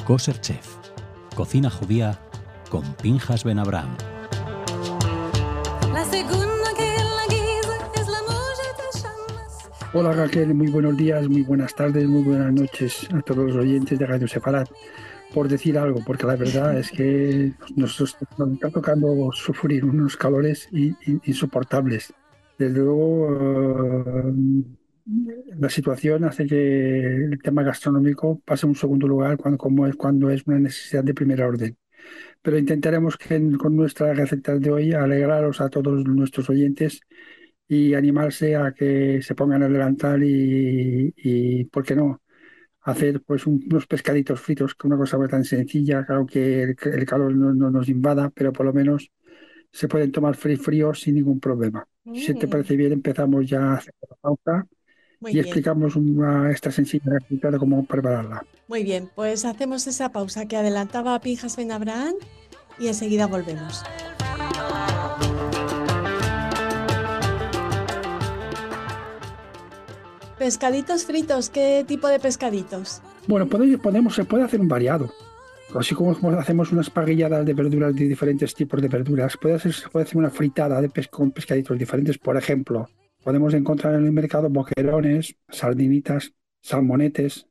Kosher Chef, cocina judía con Pinchas Ben Abraham. Hola Raquel, muy buenos días, muy buenas tardes, muy buenas noches a todos los oyentes de Radio Sefarad. Por decir algo, porque la verdad es que nos está tocando sufrir unos calores insoportables. Desde luego, la situación hace que el tema gastronómico pase a un segundo lugar cuando es una necesidad de primera orden. Pero intentaremos con nuestras recetas de hoy alegraros a todos nuestros oyentes y animarse a que se pongan el delantal y ¿por qué no? Hacer pues unos pescaditos fritos, que una cosa tan sencilla, claro que el calor no nos invada, pero por lo menos se pueden tomar fríos sin ningún problema. Si te Mm, parece bien, empezamos ya a hacer la pauta muy y bien, explicamos esta sencilla receta de cómo prepararla. muy bien. Pues hacemos esa pausa que adelantaba Pinchas Ben Abraham y enseguida volvemos. Pescaditos fritos, ¿qué tipo de pescaditos? Bueno, se puede hacer un variado. Así como hacemos unas parrilladas de verduras de diferentes tipos de verduras, se puede hacer una fritada con pescaditos diferentes. Por ejemplo, podemos encontrar en el mercado boquerones, sardinitas, salmonetes,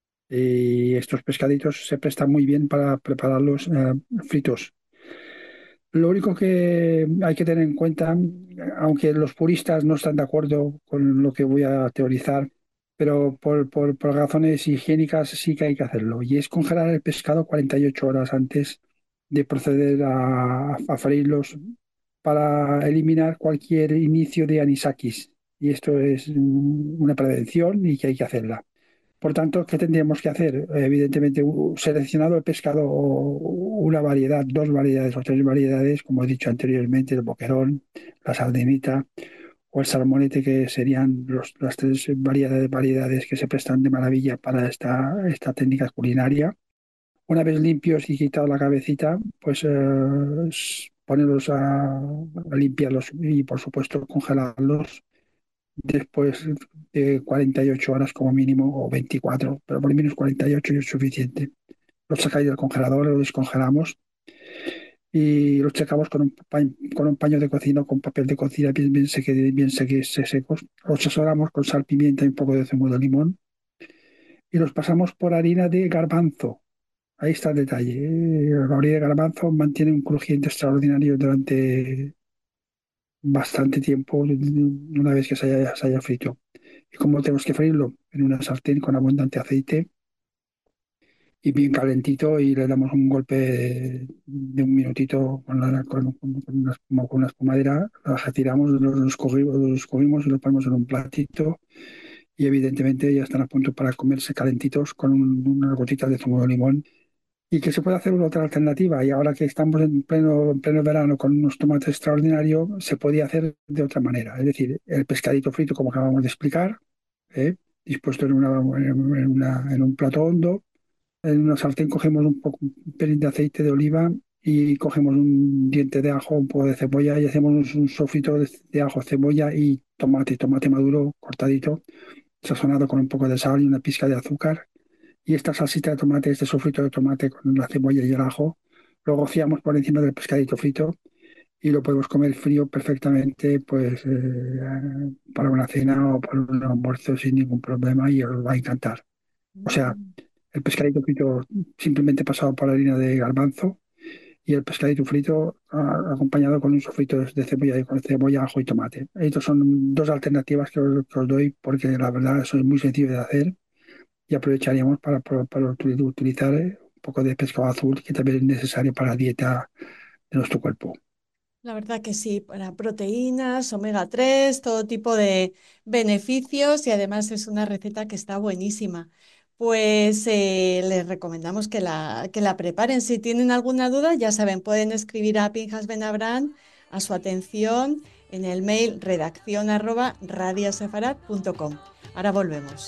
y estos pescaditos se prestan muy bien para prepararlos fritos. Lo único que hay que tener en cuenta, aunque los puristas no están de acuerdo con lo que voy a teorizar, pero por razones higiénicas sí que hay que hacerlo, y es congelar el pescado 48 horas antes de proceder a freírlos para eliminar cualquier inicio de anisakis. Y esto es una prevención y que hay que hacerla. Por tanto, ¿qué tendríamos que hacer? Evidentemente, seleccionado el pescado, una variedad, dos variedades o tres variedades, como he dicho anteriormente, el boquerón, la sardinita o el salmonete, que serían las tres variedades que se prestan de maravilla para esta técnica culinaria. Una vez limpios y quitado la cabecita, pues ponerlos a limpiarlos y, por supuesto, congelarlos después de 48 horas como mínimo, o 24, pero por lo menos 48 es suficiente. Los sacáis del congelador, los descongelamos y los checamos con un paño de cocina, con papel de cocina secos. Los asesoramos con sal, pimienta y un poco de zumo de limón y los pasamos por harina de garbanzo. Ahí está el detalle. La harina de garbanzo mantiene un crujiente extraordinario durante bastante tiempo, una vez que se haya frito. ¿Y cómo tenemos que freírlo? En una sartén con abundante aceite y bien calentito, y le damos un golpe de un minutito con una espumadera, la retiramos, los escogimos y los ponemos en un platito, y evidentemente ya están a punto para comerse calentitos con unas gotitas de zumo de limón. Y que se puede hacer una otra alternativa, y ahora que estamos en pleno verano con unos tomates extraordinarios, se podía hacer de otra manera. Es decir, el pescadito frito, como acabamos de explicar, ¿eh? Dispuesto en un plato hondo. En una sartén cogemos un pelín de aceite de oliva y cogemos un diente de ajo, un poco de cebolla, y hacemos un sofrito de ajo, cebolla y tomate maduro cortadito, sazonado con un poco de sal y una pizca de azúcar. Y esta salsita de tomate, este sofrito de tomate con la cebolla y el ajo, lo rociamos por encima del pescadito frito y lo podemos comer frío perfectamente, pues para una cena o para un almuerzo sin ningún problema, y os va a encantar. O sea, Mm, el pescadito frito simplemente pasado por harina de garbanzo, y el pescadito frito acompañado con un sofrito de cebolla, con cebolla, ajo y tomate. Estas son dos alternativas que os doy, porque la verdad son muy sencillo de hacer, y aprovecharíamos para utilizar un poco de pescado azul, que también es necesario para la dieta de nuestro cuerpo. la verdad que sí, para proteínas, omega 3, todo tipo de beneficios y además es una receta que está buenísima. Pues les recomendamos que la preparen. Si tienen alguna duda, ya saben, pueden escribir a Pinchas Ben Abraham a su atención en el mail redacción@radiosefarad.com. Ahora volvemos.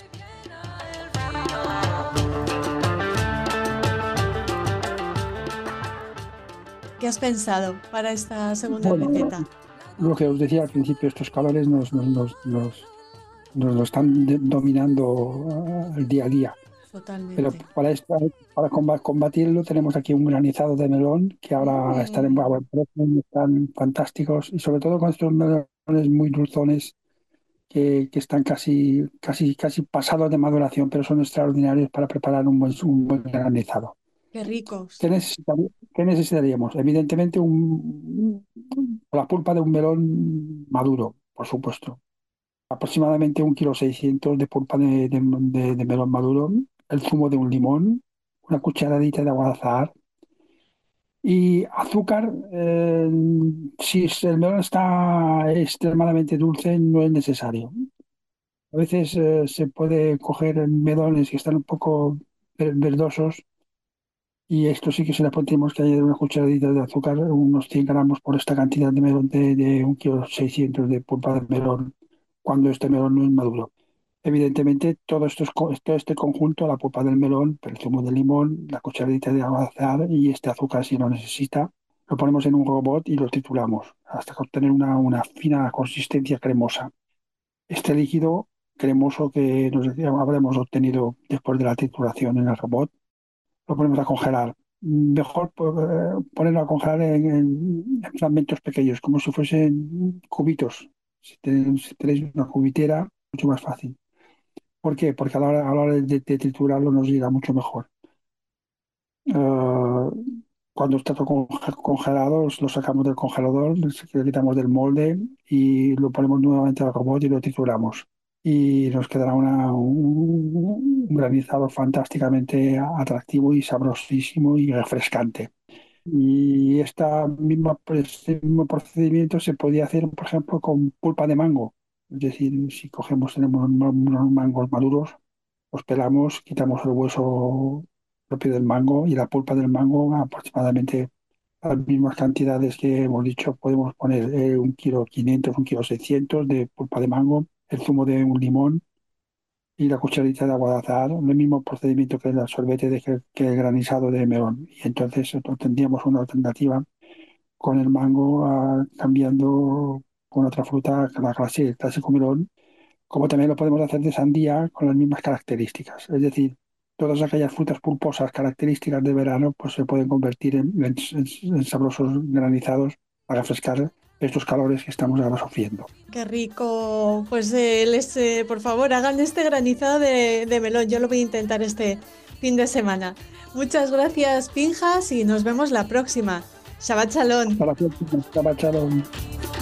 ¿Qué has pensado para esta segunda Bueno, receta? lo que os decía al principio, estos calores nos lo están dominando el día a día. Pero totalmente. para esto, para combatirlo, tenemos aquí un granizado de melón que ahora están en Mm, buen precio y están fantásticos. Y sobre todo con estos melones muy dulzones que están casi pasados de maduración, pero son extraordinarios para preparar un buen granizado. qué ricos. ¿Qué necesitaríamos? Evidentemente, la pulpa de un melón maduro, por supuesto. Aproximadamente 1,6 kg de pulpa de melón maduro, el zumo de un limón, una cucharadita de agua de azahar y azúcar. Si el melón está extremadamente dulce, no es necesario. A veces se puede coger melones que están un poco verdosos y esto sí que se le tenemos que añadir una cucharadita de azúcar, unos 100 gramos por esta cantidad de melón de 1,6 kg de pulpa de melón, cuando este melón no es maduro. Evidentemente, todo este conjunto, la pulpa del melón, el zumo de limón, la cucharadita de agua de azahar y este azúcar, si lo necesita, lo ponemos en un robot y lo trituramos hasta obtener una fina consistencia cremosa. Este líquido cremoso que habremos obtenido después de la trituración en el robot, lo ponemos a congelar. Mejor ponerlo a congelar en fragmentos pequeños, como si fuesen cubitos. Si tenéis una cubitera, mucho más fácil. ¿Por qué? Porque a la hora de triturarlo nos llega mucho mejor. Eh, Cuando está todo congelado, lo sacamos del congelador, le quitamos del molde y lo ponemos nuevamente al robot y lo trituramos. Y nos quedará un granizado fantásticamente atractivo y sabrosísimo y refrescante. Y este mismo procedimiento se podía hacer, por ejemplo, con pulpa de mango. Es decir, si tenemos unos mangos maduros, los pelamos, quitamos el hueso propio del mango y la pulpa del mango, aproximadamente las mismas cantidades que hemos dicho. Podemos poner 1,5 kg, 1,6 kg de pulpa de mango, el zumo de un limón y la cucharadita de agua de azahar, el mismo procedimiento que el sorbete que el granizado de melón. Y entonces tendríamos una alternativa con el mango, cambiando con otra fruta, el clásico melón, como también lo podemos hacer de sandía con las mismas características. Es decir, todas aquellas frutas pulposas características de verano pues se pueden convertir en sabrosos granizados para refrescar estos calores que estamos ahora sufriendo. Qué rico. Pues por favor, hagan este granizado de melón. Yo lo voy a intentar este fin de semana. Muchas gracias, Pinjas, y nos vemos la próxima. Shabbat Shalom. Hasta la próxima. Chao, chao.